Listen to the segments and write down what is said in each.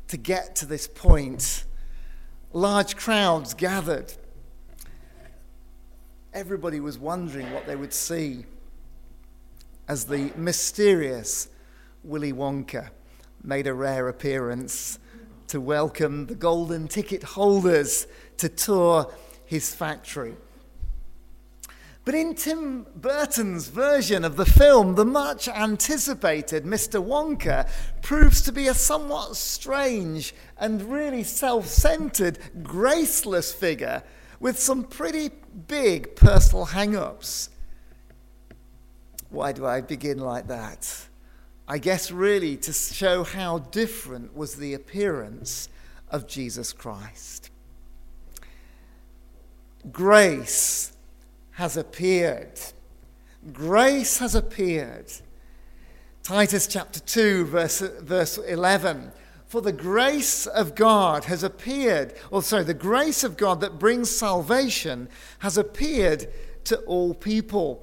to get to this point. Large crowds gathered. Everybody was wondering what they would see as the mysterious Willy Wonka made a rare appearance to welcome the golden ticket holders to tour his factory. But in Tim Burton's version of the film, the much anticipated Mr. Wonka proves to be a somewhat strange and really self-centered, graceless figure with some pretty big personal hang-ups. Why do I begin like that? I guess really to show how different was the appearance of Jesus Christ. Grace has appeared. Grace has appeared. Titus chapter 2, verse 11. For the grace of God has appeared, the grace of God that brings salvation has appeared to all people.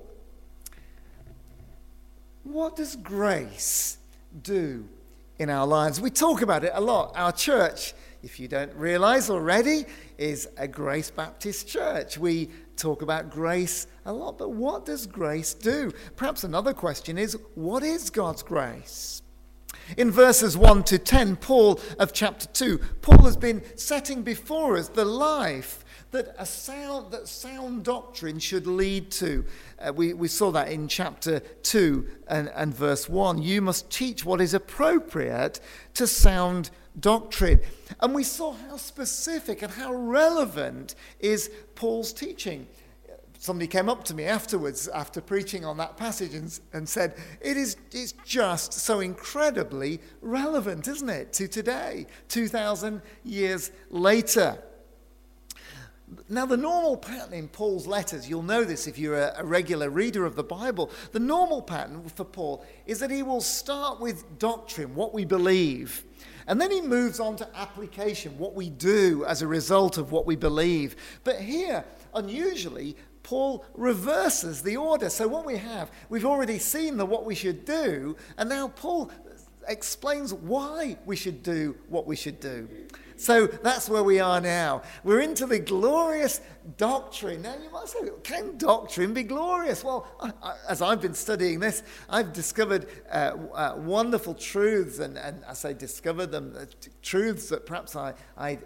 What does grace do in our lives? We talk about it a lot. Our church, if you don't realize already, is a Grace Baptist church. We talk about grace a lot, but what does grace do? Perhaps another question is, what is God's grace? In verses 1 to 10, Paul of chapter 2, Paul has been setting before us the life that sound doctrine should lead to. We saw that in chapter 2 and verse 1. You must teach what is appropriate to sound doctrine. And we saw how specific and how relevant is Paul's teaching. Somebody came up to me afterwards, after preaching on that passage, and said, it's just so incredibly relevant, isn't it, to today, 2,000 years later. Now, the normal pattern in Paul's letters, you'll know this if you're a regular reader of the Bible, the normal pattern for Paul is that he will start with doctrine, what we believe, and then he moves on to application, what we do as a result of what we believe. But here, unusually, Paul reverses the order. So what we've already seen what we should do, and now Paul explains why we should do what we should do. So that's where we are now. We're into the glorious doctrine. Now you might say, can doctrine be glorious? Well, as I've been studying this, I've discovered wonderful truths, and I say discovered them, truths that perhaps I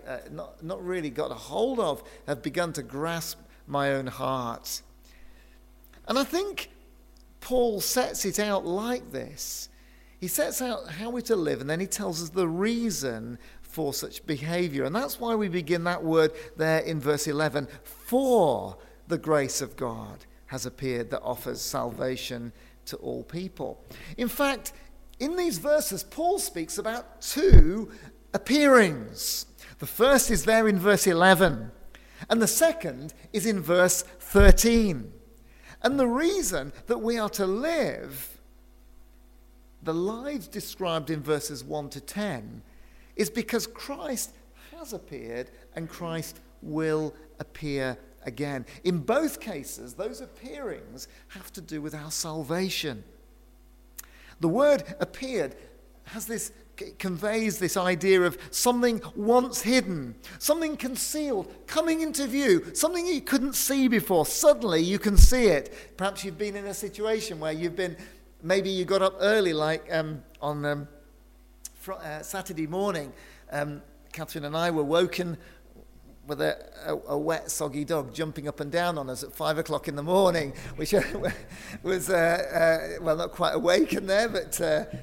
not really got a hold of, have begun to grasp my own heart. And I think Paul sets it out like this. He sets out how we're to live, and then he tells us the reason for such behavior. And that's why we begin that word there in verse 11. For the grace of God has appeared that offers salvation to all people. In fact, in these verses, Paul speaks about two appearings. The first is there in verse 11, and the second is in verse 13. And the reason that we are to live the lives described in verses 1 to 10 is because Christ has appeared and Christ will appear again. In both cases, those appearings have to do with our salvation. The word appeared conveys this idea of something once hidden, something concealed, coming into view, something you couldn't see before. Suddenly you can see it. Perhaps you've been in a situation where maybe you got up early, like on Saturday morning. Catherine and I were woken with a wet, soggy dog jumping up and down on us at 5 o'clock in the morning, which was, not quite awakened there, but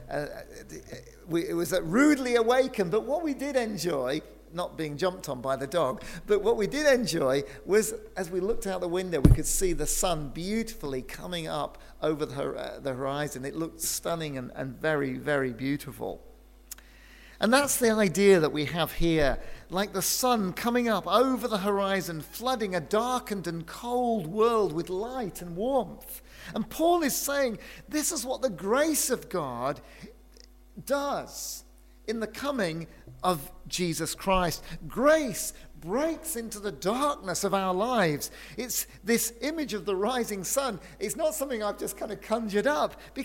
it was rudely awakened. But what we did enjoy, not being jumped on by the dog, but what we did enjoy was, as we looked out the window, we could see the sun beautifully coming up over the horizon. It looked stunning and very, very beautiful. And that's the idea that we have here, like the sun coming up over the horizon, flooding a darkened and cold world with light and warmth. And Paul is saying this is what the grace of God does in the coming of Jesus Christ. Grace breaks into the darkness of our lives. It's this image of the rising sun. It's not something I've just kind of conjured up, because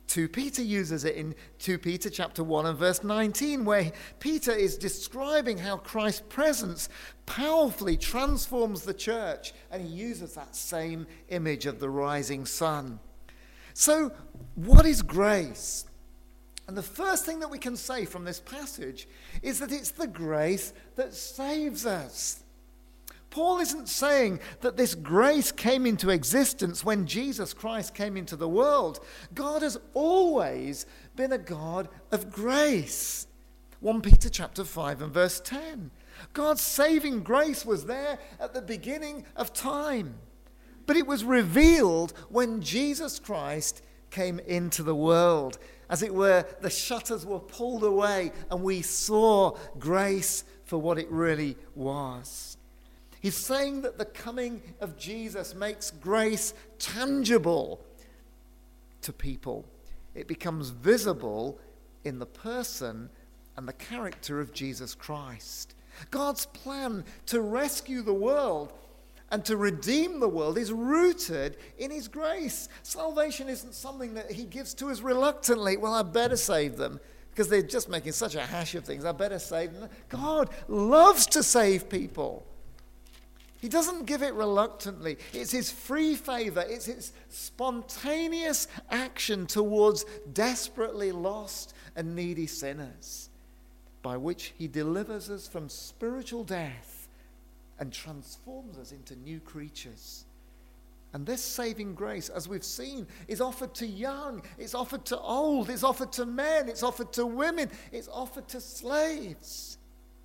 2 Peter uses it in 2 Peter chapter 1 and verse 19, where Peter is describing how Christ's presence powerfully transforms the church, and he uses that same image of the rising sun. So, what is grace? And the first thing that we can say from this passage is that it's the grace that saves us. Paul isn't saying that this grace came into existence when Jesus Christ came into the world. God has always been a God of grace. 1 Peter chapter 5 and verse 10. God's saving grace was there at the beginning of time, but it was revealed when Jesus Christ came into the world. As it were, the shutters were pulled away and we saw grace for what it really was. He's saying that the coming of Jesus makes grace tangible to people. It becomes visible in the person and the character of Jesus Christ. God's plan to rescue the world and to redeem the world is rooted in his grace. Salvation isn't something that he gives to us reluctantly. Well, I better save them because they're just making such a hash of things. I better save them. God loves to save people. He doesn't give it reluctantly. It's his free favor. It's his spontaneous action towards desperately lost and needy sinners, by which he delivers us from spiritual death and transforms us into new creatures. And this saving grace, as we've seen, is offered to young, it's offered to old, it's offered to men, it's offered to women, it's offered to slaves.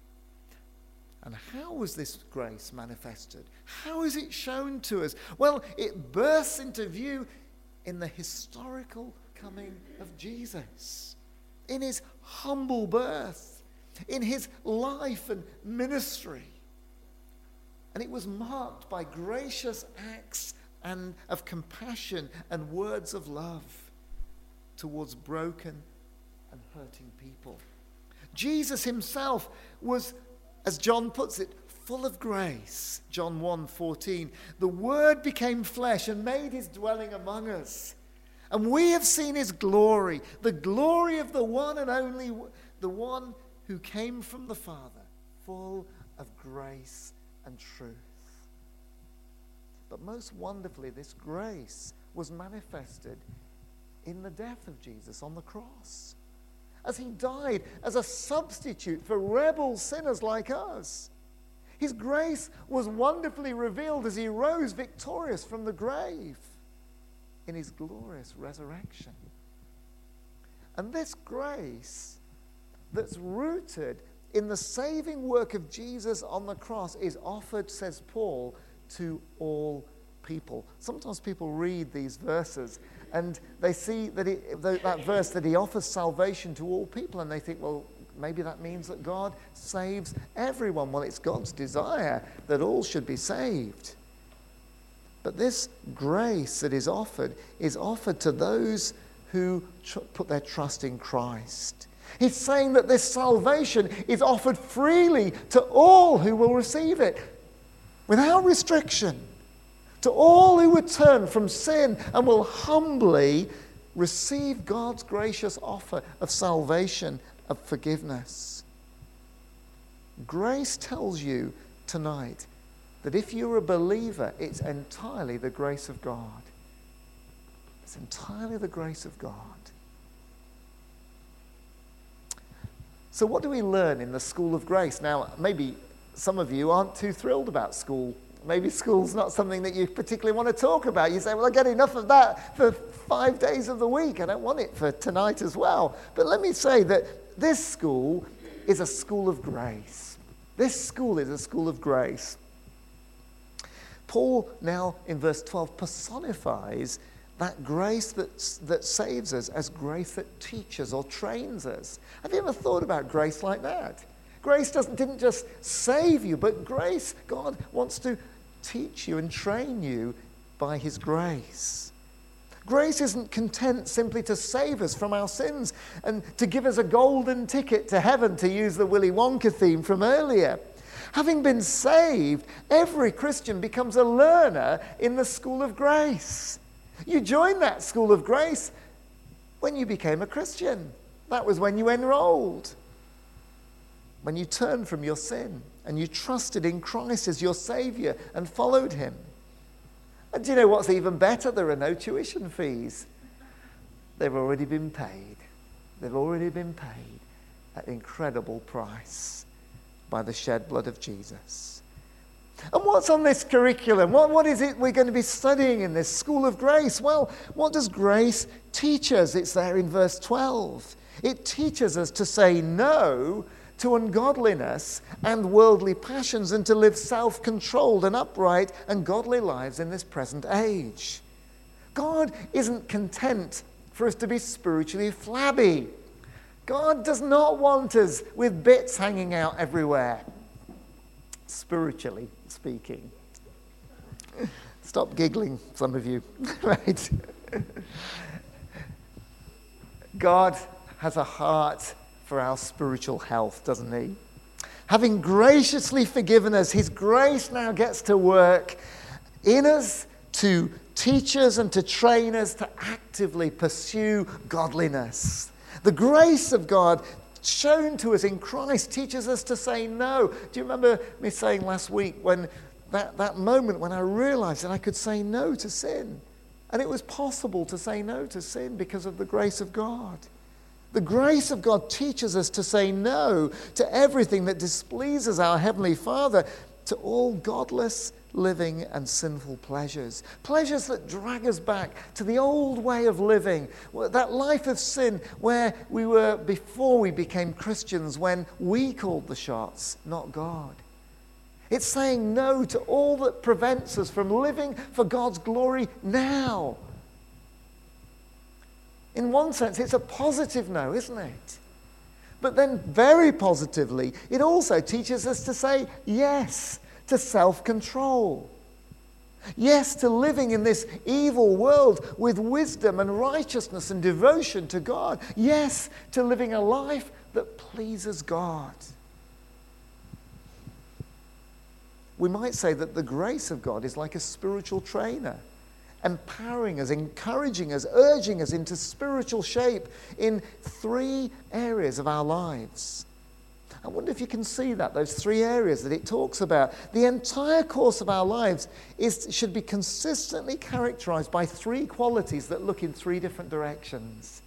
And how was this grace manifested? How is it shown to us? Well, it bursts into view in the historical coming of Jesus, in his humble birth, in his life and ministry. And it was marked by gracious acts and of compassion and words of love towards broken and hurting people. Jesus himself was, as John puts it, full of grace. John 1:14. The Word became flesh and made his dwelling among us. And we have seen his glory, the glory of the one and only, the one who came from the Father, full of grace and truth. But most wonderfully, this grace was manifested in the death of Jesus on the cross, as he died as a substitute for rebel sinners like us. His grace was wonderfully revealed as he rose victorious from the grave in his glorious resurrection. And this grace that's rooted in the saving work of Jesus on the cross is offered, says Paul, to all people. Sometimes people read these verses and they see that that verse that he offers salvation to all people, and they think, well, maybe that means that God saves everyone. Well, it's God's desire that all should be saved. But this grace that is offered to those who put their trust in Christ. He's saying that this salvation is offered freely to all who will receive it, without restriction, to all who would turn from sin and will humbly receive God's gracious offer of salvation, of forgiveness. Grace tells you tonight that if you're a believer, it's entirely the grace of God. It's entirely the grace of God. So what do we learn in the School of Grace? Now, maybe some of you aren't too thrilled about school. Maybe school's not something that you particularly want to talk about. You say, well, I get enough of that for 5 days of the week. I don't want it for tonight as well. But let me say that this school is a school of grace. This school is a school of grace. Paul now in verse 12 personifies that grace that saves us as grace that teaches or trains us. Have you ever thought about grace like that? Grace didn't just save you, but grace, God wants to teach you and train you by his grace. Grace isn't content simply to save us from our sins and to give us a golden ticket to heaven, to use the Willy Wonka theme from earlier. Having been saved, every Christian becomes a learner in the school of grace. You join that school of grace When you became a Christian. That was when you enrolled. When you turned from your sin and you trusted in Christ as your Saviour and followed him. And do you know what's even better? There are no tuition fees. They've already been paid. They've already been paid at an incredible price by the shed blood of Jesus. And what's on this curriculum? What is it we're going to be studying in this School of Grace? Well, what does grace teach us? It's there in verse 12. It teaches us to say no to ungodliness and worldly passions and to live self-controlled and upright and godly lives in this present age. God isn't content for us to be spiritually flabby. God does not want us with bits hanging out everywhere, spiritually speaking. Stop giggling, some of you. Right? God has a heart for our spiritual health, doesn't he? Having graciously forgiven us, his grace now gets to work in us to teach us and to train us to actively pursue godliness. The grace of God shown to us in Christ teaches us to say no. Do you remember me saying last week when that moment when I realized that I could say no to sin? And it was possible to say no to sin because of the grace of God. The grace of God teaches us to say no to everything that displeases our Heavenly Father, to all godless living and sinful pleasures. Pleasures that drag us back to the old way of living, that life of sin where we were before we became Christians, when we called the shots, not God. It's saying no to all that prevents us from living for God's glory now. In one sense, it's a positive no, isn't it? But then very positively, it also teaches us to say yes to self-control. Yes to living in this evil world with wisdom and righteousness and devotion to God. Yes to living a life that pleases God. We might say that the grace of God is like a spiritual trainer, empowering us, encouraging us, urging us into spiritual shape in 3 areas of our lives. I wonder if you can see that, those 3 areas that it talks about. The entire course of our lives should be consistently characterized by 3 qualities that look in 3 different directions.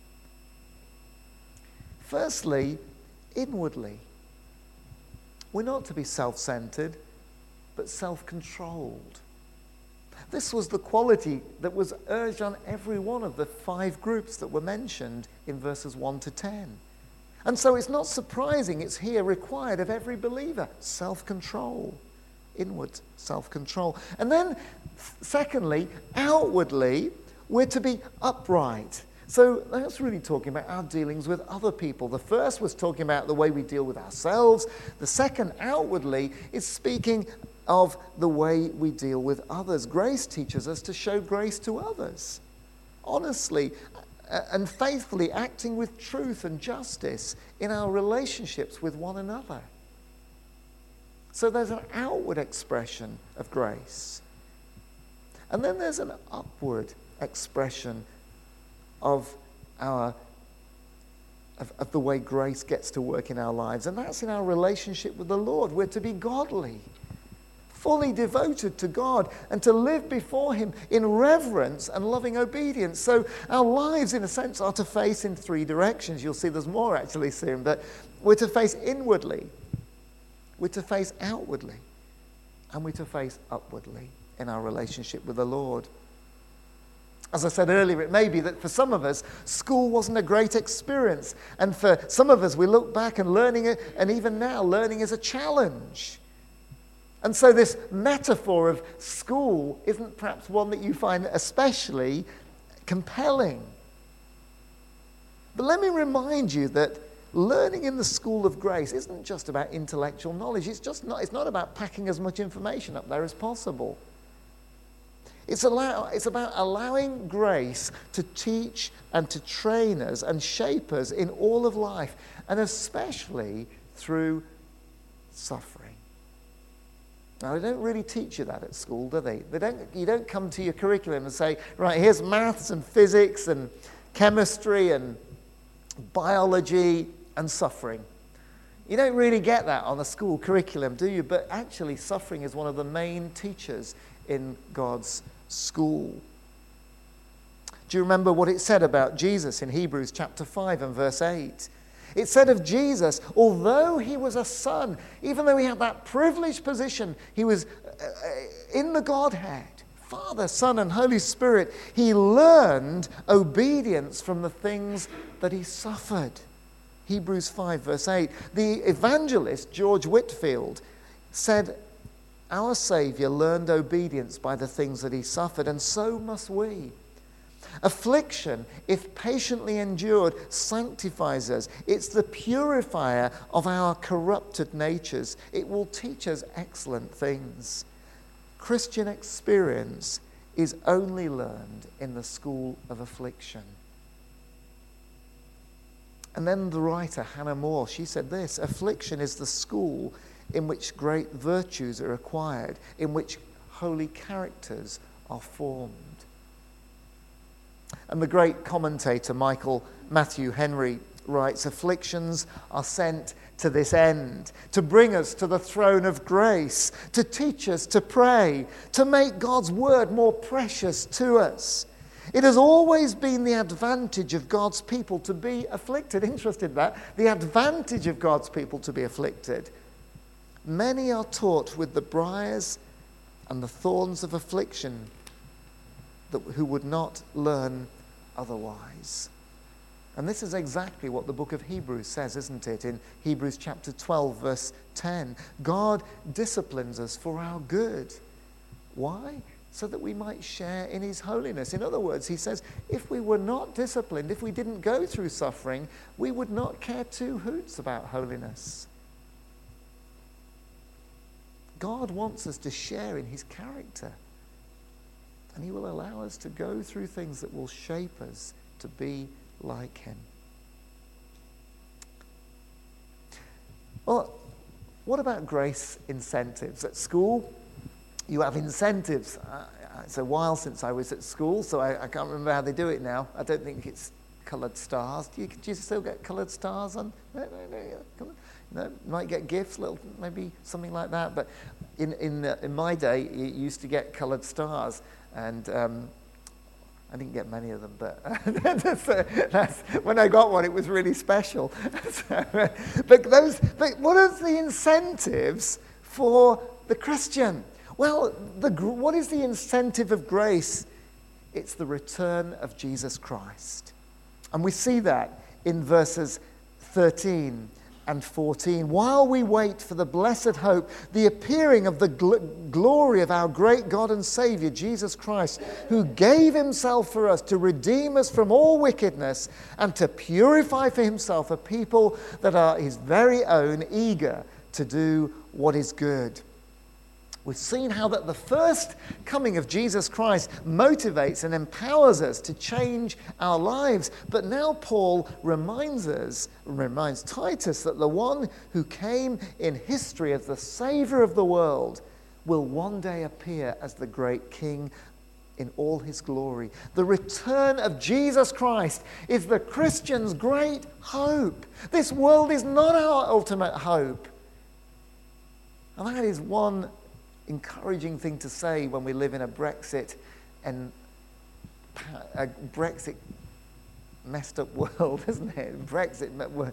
Firstly, inwardly. We're not to be self-centered, but self-controlled. This was the quality that was urged on every one of the 5 groups that were mentioned in verses 1 to 10. And so it's not surprising it's here required of every believer. Self-control. Inward self-control. And then, secondly, outwardly, we're to be upright. So that's really talking about our dealings with other people. The first was talking about the way we deal with ourselves. The second, outwardly, is speaking of the way we deal with others. Grace teaches us to show grace to others. Honestly and faithfully acting with truth and justice in our relationships with one another. So there's an outward expression of grace. And then there's an upward expression of the way grace gets to work in our lives. And that's in our relationship with the Lord. We're to be godly, fully devoted to God, and to live before him in reverence and loving obedience. So our lives, in a sense, are to face in 3 directions. You'll see there's more actually soon, but we're to face inwardly, we're to face outwardly, and we're to face upwardly in our relationship with the Lord. As I said earlier, it may be that for some of us, school wasn't a great experience. And for some of us, we look back and learning it, and even now, learning is a challenge. And so this metaphor of school isn't perhaps one that you find especially compelling. But let me remind you that learning in the school of grace isn't just about intellectual knowledge. It's not about packing as much information up there as possible. It's about allowing grace to teach and to train us and shape us in all of life, and especially through suffering. Now, they don't really teach you that at school, do they? You don't come to your curriculum and say, right, here's maths and physics and chemistry and biology and suffering. You don't really get that on a school curriculum, do you? But actually, suffering is one of the main teachers in God's school. Do you remember what it said about Jesus in Hebrews chapter 5 and verse 8? It said of Jesus, although he was a son, even though he had that privileged position, he was in the Godhead, Father, Son, and Holy Spirit, he learned obedience from the things that he suffered. Hebrews 5 verse 8. The evangelist George Whitefield said, our Saviour learned obedience by the things that he suffered, and so must we. Affliction, if patiently endured, sanctifies us. It's the purifier of our corrupted natures. It will teach us excellent things. Christian experience is only learned in the school of affliction. And then the writer, Hannah More, she said this, affliction is the school in which great virtues are acquired, in which holy characters are formed. And the great commentator Michael Matthew Henry writes, afflictions are sent to this end, to bring us to the throne of grace, to teach us to pray, to make God's word more precious to us. It has always been the advantage of God's people to be afflicted. Interested in that? The advantage of God's people to be afflicted. Many are taught with the briars and the thorns of affliction who would not learn otherwise. And this is exactly what the book of Hebrews says, isn't it? In Hebrews chapter 12, verse 10. God disciplines us for our good. Why? So that we might share in his holiness. In other words, he says, if we were not disciplined, if we didn't go through suffering, we would not care two hoots about holiness. God wants us to share in his character. And he will allow us to go through things that will shape us to be like him. Well, what about grace incentives? At school, you have incentives. It's a while since I was at school, so I can't remember how they do it now. I don't think it's coloured stars. Do you still get coloured stars on? No, you might get gifts, maybe something like that. But in my day, you used to get coloured stars, and I didn't get many of them, but that's, when I got one, it was really special. But what are the incentives for the Christian? Well, what is the incentive of grace? It's the return of Jesus Christ. And we see that in verses 13 and 14. While we wait for the blessed hope, the appearing of the glory of our great God and Saviour, Jesus Christ, who gave himself for us to redeem us from all wickedness and to purify for himself a people that are his very own, eager to do what is good. We've seen how that the first coming of Jesus Christ motivates and empowers us to change our lives. But now Paul reminds Titus that the one who came in history as the Saviour of the world will one day appear as the great King in all his glory. The return of Jesus Christ is the Christian's great hope. This world is not our ultimate hope. And that is one encouraging thing to say when we live in a Brexit messed up world, isn't it? Brexit.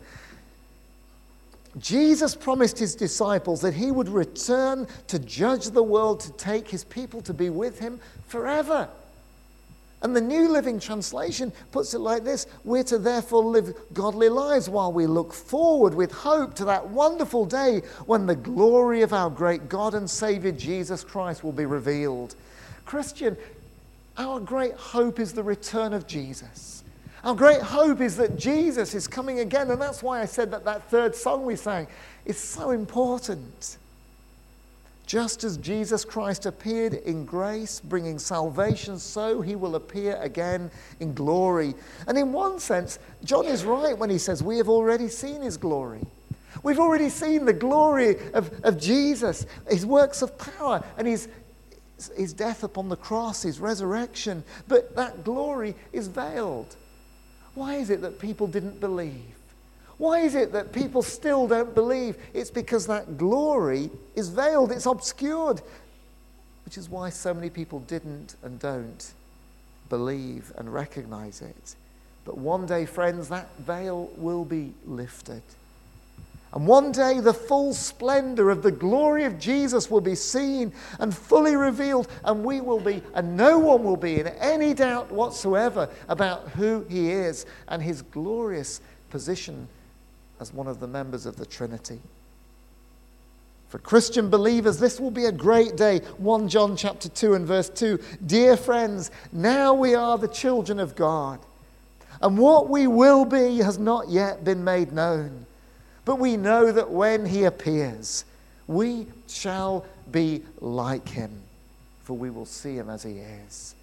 Jesus promised his disciples that he would return to judge the world, to take his people to be with him forever. And the New Living Translation puts it like this: we're to therefore live godly lives while we look forward with hope to that wonderful day when the glory of our great God and Saviour Jesus Christ will be revealed. Christian, our great hope is the return of Jesus. Our great hope is that Jesus is coming again, and that's why I said that third song we sang is so important. Just as Jesus Christ appeared in grace, bringing salvation, so he will appear again in glory. And in one sense, John is right when he says we have already seen his glory. We've already seen the glory of Jesus, his works of power, and his death upon the cross, his resurrection. But that glory is veiled. Why is it that people didn't believe? Why is it that people still don't believe? It's because that glory is veiled, it's obscured, which is why so many people didn't and don't believe and recognize it. But one day, friends, that veil will be lifted. And one day the full splendor of the glory of Jesus will be seen and fully revealed, and we will be, and no one will be in any doubt whatsoever about who he is and his glorious position as one of the members of the Trinity. For Christian believers, this will be a great day. 1 John chapter 2 and verse 2. Dear friends, now we are the children of God, and what we will be has not yet been made known. But we know that when he appears, we shall be like him, for we will see him as he is.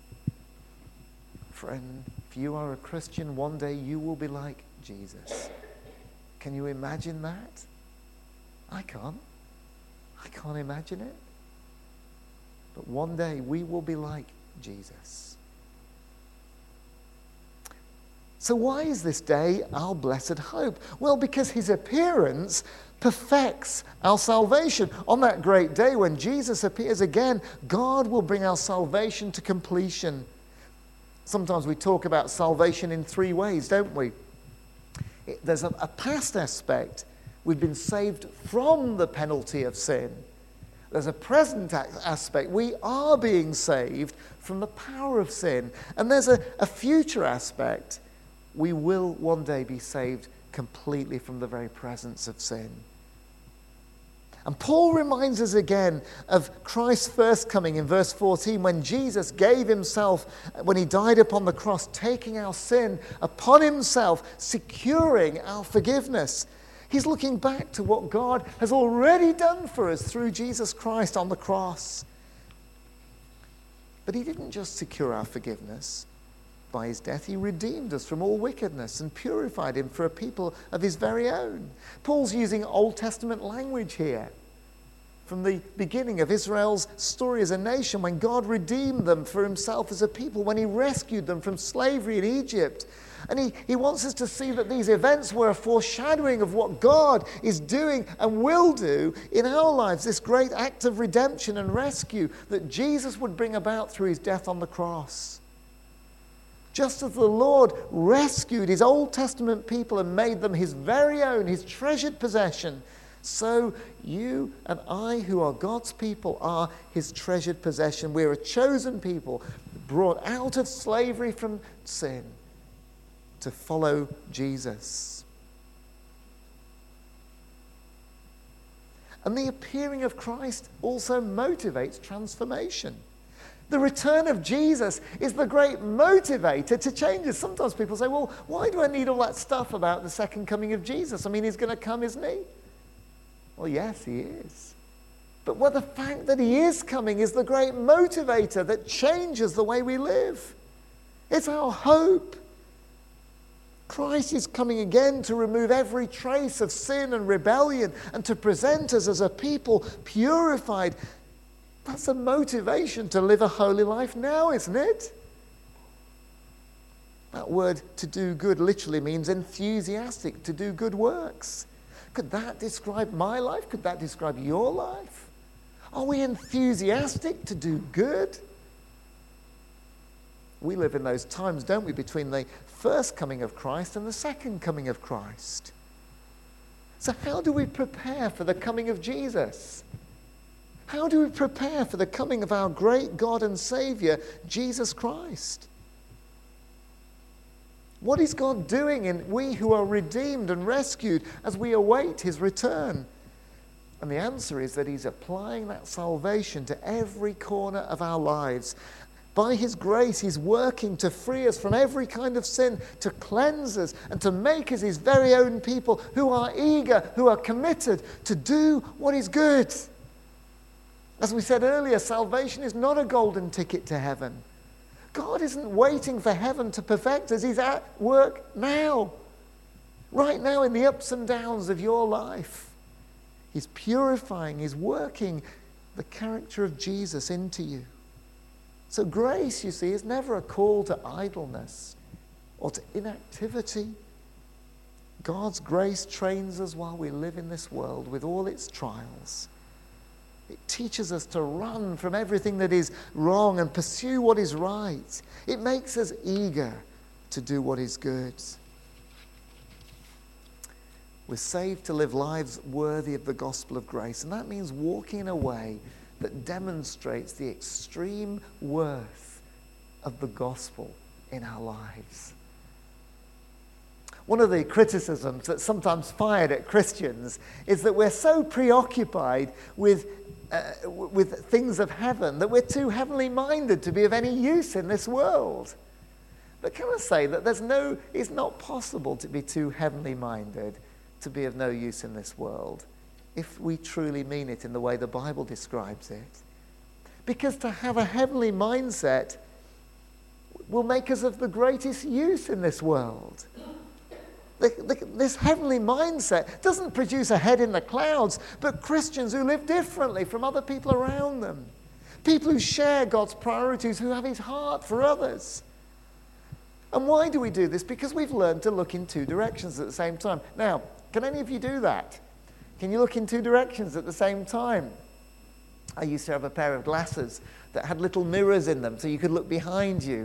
Friend, if you are a Christian, one day you will be like Jesus. Can you imagine that? I can't. I can't imagine it. But one day we will be like Jesus. So why is this day our blessed hope? Well, because his appearance perfects our salvation. On that great day when Jesus appears again, God will bring our salvation to completion. Sometimes we talk about salvation in three ways, don't we? There's a past aspect. We've been saved from the penalty of sin. There's a present aspect. We are being saved from the power of sin. And there's a future aspect. We will one day be saved completely from the very presence of sin. And Paul reminds us again of Christ's first coming in verse 14, when Jesus gave himself, when he died upon the cross, taking our sin upon himself, securing our forgiveness. He's looking back to what God has already done for us through Jesus Christ on the cross. But he didn't just secure our forgiveness. By his death, he redeemed us from all wickedness and purified him for a people of his very own. Paul's using Old Testament language here from the beginning of Israel's story as a nation, when God redeemed them for himself as a people, when he rescued them from slavery in Egypt. And he wants us to see that these events were a foreshadowing of what God is doing and will do in our lives, this great act of redemption and rescue that Jesus would bring about through his death on the cross. Just as the Lord rescued his Old Testament people and made them his very own, his treasured possession, so you and I, who are God's people, are his treasured possession. We're a chosen people, brought out of slavery from sin to follow Jesus. And the appearing of Christ also motivates transformation. The return of Jesus is the great motivator to changes. Sometimes people say, well, why do I need all that stuff about the second coming of Jesus? I mean, he's going to come, isn't he? Well, yes, he is. But the fact that he is coming is the great motivator that changes the way we live. It's our hope. Christ is coming again to remove every trace of sin and rebellion and to present us as a people purified. That's a motivation to live a holy life now, isn't it? That word to do good literally means enthusiastic, to do good works. Could that describe my life? Could that describe your life? Are we enthusiastic to do good? We live in those times, don't we, between the first coming of Christ and the second coming of Christ. So how do we prepare for the coming of Jesus? How do we prepare for the coming of our great God and Savior, Jesus Christ? What is God doing in we who are redeemed and rescued as we await his return? And the answer is that he's applying that salvation to every corner of our lives. By his grace, he's working to free us from every kind of sin, to cleanse us and to make us his very own people who are eager, who are committed to do what is good. As we said earlier, salvation is not a golden ticket to heaven. God isn't waiting for heaven to perfect us. He's at work now, right now in the ups and downs of your life. He's purifying, he's working the character of Jesus into you. So grace, you see, is never a call to idleness or to inactivity. God's grace trains us while we live in this world with all its trials. It teaches us to run from everything that is wrong and pursue what is right. It makes us eager to do what is good. We're saved to live lives worthy of the gospel of grace, and that means walking in a way that demonstrates the extreme worth of the gospel in our lives. One of the criticisms that's sometimes fired at Christians is that we're so preoccupied with things of heaven that we're too heavenly minded to be of any use in this world. But can I say that it's not possible to be too heavenly minded to be of no use in this world if we truly mean it in the way the Bible describes it. Because to have a heavenly mindset will make us of the greatest use in this world. This heavenly mindset doesn't produce a head in the clouds, but Christians who live differently from other people around them. People who share God's priorities, who have his heart for others. And why do we do this? Because we've learned to look in two directions at the same time. Now, can any of you do that? Can you look in two directions at the same time? I used to have a pair of glasses that had little mirrors in them so you could look behind you.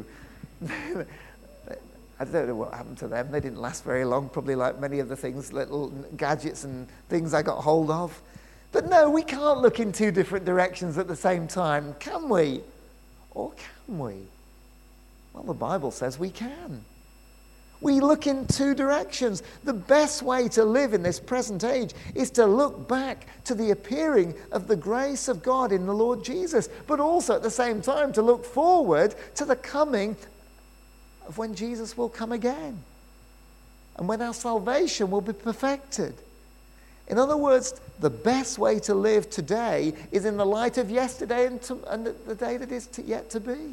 I don't know what happened to them. They didn't last very long, probably like many of the things, little gadgets and things I got hold of. But no, we can't look in two different directions at the same time, can we? Or can we? Well, the Bible says we can. We look in two directions. The best way to live in this present age is to look back to the appearing of the grace of God in the Lord Jesus, but also at the same time to look forward to the coming of when Jesus will come again and when our salvation will be perfected. In other words, the best way to live today is in the light of yesterday and the day that is yet to be.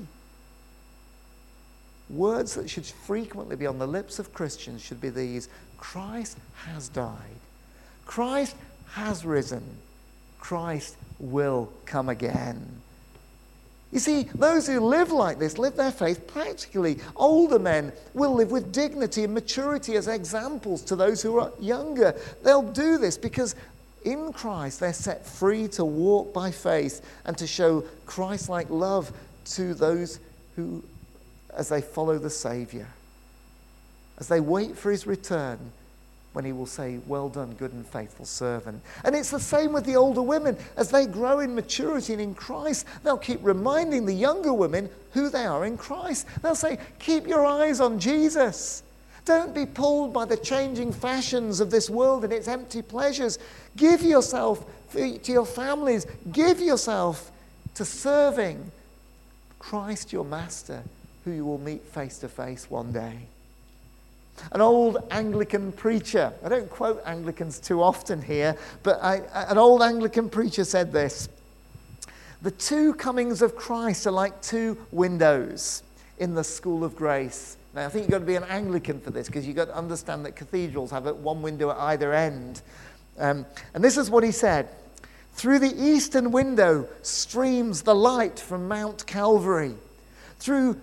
Words that should frequently be on the lips of Christians should be these: Christ has died. Christ has risen. Christ will come again. You see, those who live like this, live their faith practically. Older men will live with dignity and maturity as examples to those who are younger. They'll do this because in Christ they're set free to walk by faith and to show Christ-like love to those who, as they follow the Saviour, as they wait for his return, when he will say, "Well done, good and faithful servant." And it's the same with the older women. As they grow in maturity and in Christ, they'll keep reminding the younger women who they are in Christ. They'll say, keep your eyes on Jesus. Don't be pulled by the changing fashions of this world and its empty pleasures. Give yourself to your families. Give yourself to serving Christ your Master, who you will meet face to face one day. An old Anglican preacher, I don't quote Anglicans too often here, but an old Anglican preacher said this: the two comings of Christ are like two windows in the school of grace. Now, I think you've got to be an Anglican for this, because you've got to understand that cathedrals have one window at either end. And this is what he said: through the eastern window streams the light from Mount Calvary. Through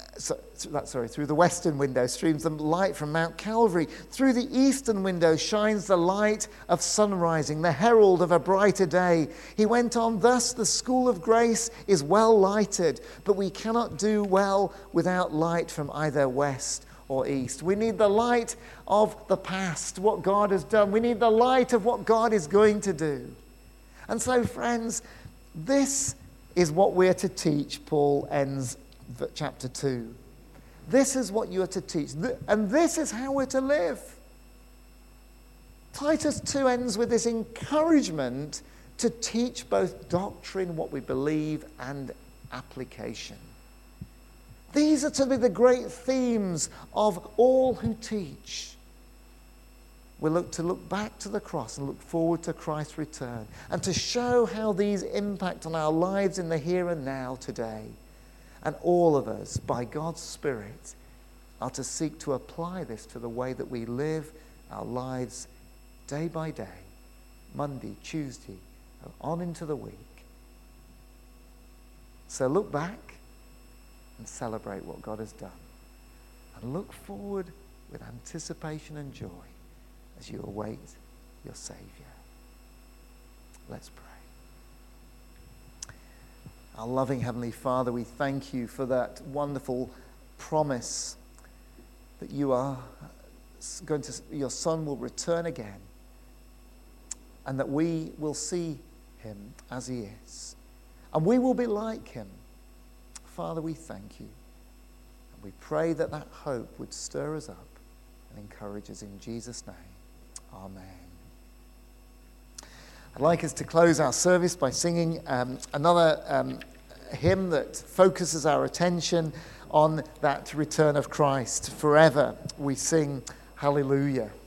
the western window streams the light from Mount Calvary. Through the eastern window shines the light of sunrising, the herald of a brighter day. He went on, thus the school of grace is well lighted, but we cannot do well without light from either west or east. We need the light of the past, what God has done. We need the light of what God is going to do. And so, friends, this is what we're to teach. Paul ends chapter 2. This is what you are to teach, and this is how we're to live. Titus 2 ends with this encouragement to teach both doctrine, what we believe, and application. These are to be the great themes of all who teach. We look back to the cross and look forward to Christ's return, and to show how these impact on our lives in the here and now today. And all of us, by God's Spirit, are to seek to apply this to the way that we live our lives day by day, Monday, Tuesday, on into the week. So look back and celebrate what God has done. and look forward with anticipation and joy as you await your Saviour. Let's pray. Our loving Heavenly Father, we thank you for that wonderful promise that you are your Son will return again, and that we will see him as he is, and we will be like him. Father, we thank you, and we pray that that hope would stir us up and encourage us in Jesus' name. Amen. I'd like us to close our service by singing another hymn that focuses our attention on that return of Christ. Forever we sing Hallelujah.